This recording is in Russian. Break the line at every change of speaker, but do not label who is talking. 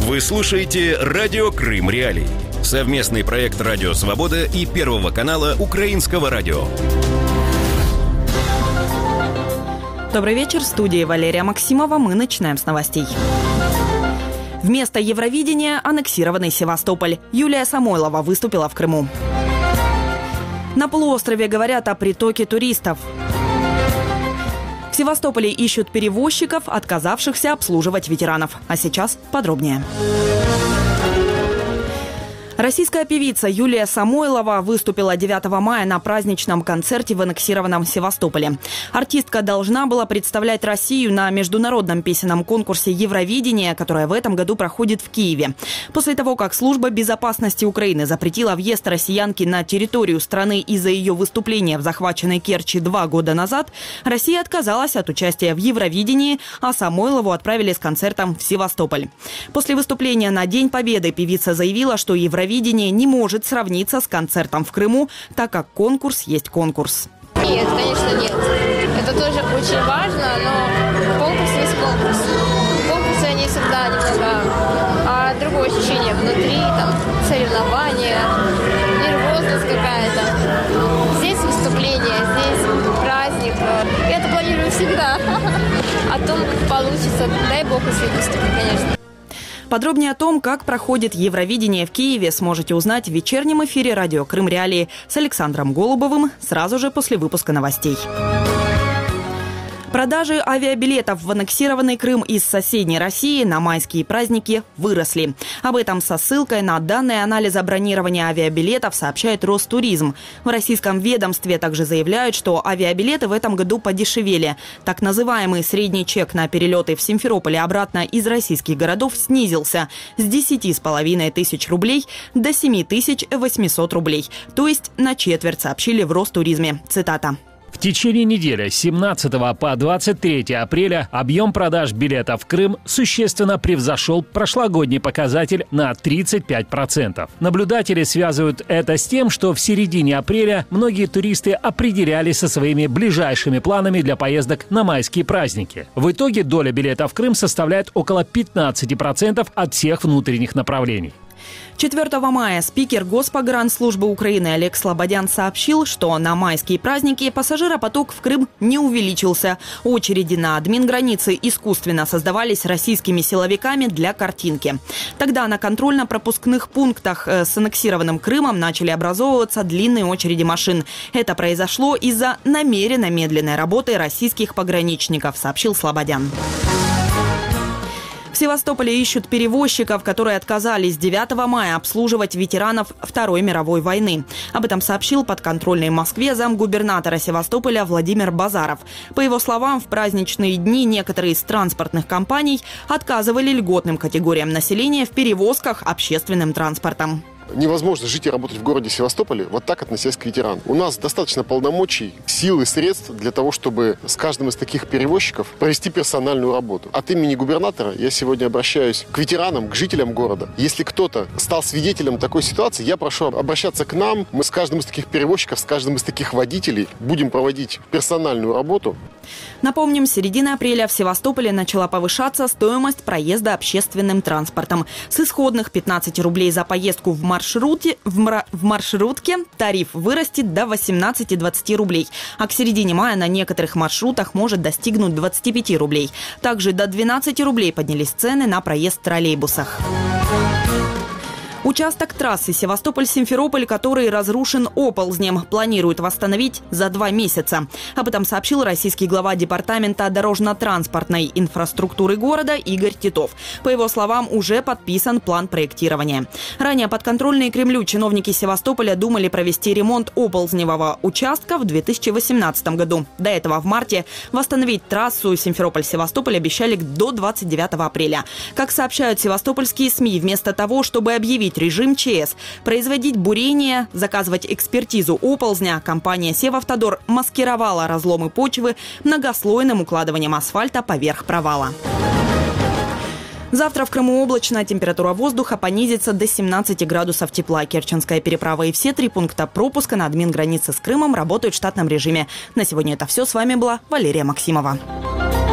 Вы слушаете «Радио Крым Реалии». Совместный проект «Радио Свобода» и Первого канала Украинского радио.
Добрый вечер. В студии Валерия Максимова. Мы начинаем с новостей. Вместо Евровидения аннексированный Севастополь. Юлия Самойлова выступила в Крыму. На полуострове говорят о притоке туристов. В Севастополе ищут перевозчиков, отказавшихся обслуживать ветеранов. А сейчас подробнее. Российская певица Юлия Самойлова выступила 9 мая на праздничном концерте в аннексированном Севастополе. Артистка должна была представлять Россию на международном песенном конкурсе «Евровидение», которое в этом году проходит в Киеве. После того, как Служба безопасности Украины запретила въезд россиянки на территорию страны из-за ее выступления в захваченной Керчи 2 года назад, Россия отказалась от участия в Евровидении, а Самойлову отправили с концертом в Севастополь. После выступления на День Победы певица заявила, что Евровидение не может сравниться с концертом в Крыму, так как конкурс есть конкурс.
Нет, конечно, нет. Это тоже очень важно, но конкурс есть конкурс. Конкурсы, они всегда немного другое ощущение внутри, там, соревнования, нервозность какая-то. Здесь выступление, здесь праздник. Я это планирую всегда. О том, как получится, дай бог, если выступлю, конечно.
Подробнее о том, как проходит Евровидение в Киеве, сможете узнать в вечернем эфире «Радио Крым Реалии» с Александром Голубовым сразу же после выпуска новостей. Продажи авиабилетов в аннексированный Крым из соседней России на майские праздники выросли. Об этом со ссылкой на данные анализа бронирования авиабилетов сообщает Ростуризм. В российском ведомстве также заявляют, что авиабилеты в этом году подешевели. Так называемый средний чек на перелеты в Симферополь и обратно из российских городов снизился с 10,5 тысяч рублей до 7800 рублей. То есть на четверть, сообщили в Ростуризме. Цитата.
В течение недели с 17 по 23 апреля объем продаж билетов в Крым существенно превзошел прошлогодний показатель на 35%. Наблюдатели связывают это с тем, что в середине апреля многие туристы определялись со своими ближайшими планами для поездок на майские праздники. В итоге доля билетов в Крым составляет около 15% от всех внутренних направлений.
4 мая спикер Госпогранслужбы Украины Олег Слободян сообщил, что на майские праздники пассажиропоток в Крым не увеличился. Очереди на админгранице искусственно создавались российскими силовиками для картинки. Тогда на контрольно-пропускных пунктах с аннексированным Крымом начали образовываться длинные очереди машин. Это произошло из-за намеренно медленной работы российских пограничников, сообщил Слободян. В Севастополе ищут перевозчиков, которые отказались 9 мая обслуживать ветеранов Второй мировой войны. Об этом сообщил подконтрольный Москве замгубернатора Севастополя Владимир Базаров. По его словам, в праздничные дни некоторые из транспортных компаний отказывали льготным категориям населения в перевозках общественным транспортом.
Невозможно жить и работать в городе Севастополе вот так, относясь к ветеранам. У нас достаточно полномочий, сил и средств для того, чтобы с каждым из таких перевозчиков провести персональную работу. От имени губернатора я сегодня обращаюсь к ветеранам, к жителям города. Если кто-то стал свидетелем такой ситуации, я прошу обращаться к нам. Мы с каждым из таких перевозчиков, с каждым из таких водителей будем проводить персональную работу.
Напомним, с середины апреля в Севастополе начала повышаться стоимость проезда общественным транспортом. С исходных 15 рублей за поездку в маршрутке тариф вырастет до 18-20 рублей. А к середине мая на некоторых маршрутах может достигнуть 25 рублей. Также до 12 рублей поднялись цены на проезд в троллейбусах. Участок трассы Севастополь-Симферополь, который разрушен оползнем, планируют восстановить за 2 месяца. Об этом сообщил российский глава Департамента дорожно-транспортной инфраструктуры города Игорь Титов. По его словам, уже подписан план проектирования. Ранее подконтрольные Кремлю чиновники Севастополя думали провести ремонт оползневого участка в 2018 году. До этого в марте восстановить трассу Симферополь-Севастополь обещали до 29 апреля. Как сообщают севастопольские СМИ, вместо того, чтобы объявить режим ЧС, производить бурение, заказывать экспертизу оползня, компания «Севавтодор» маскировала разломы почвы многослойным укладыванием асфальта поверх провала. Завтра в Крыму облачно, температура воздуха понизится до 17 градусов тепла. Керченская переправа и все 3 пункта пропуска на админгранице с Крымом работают в штатном режиме. На сегодня это все. С вами была Валерия Максимова.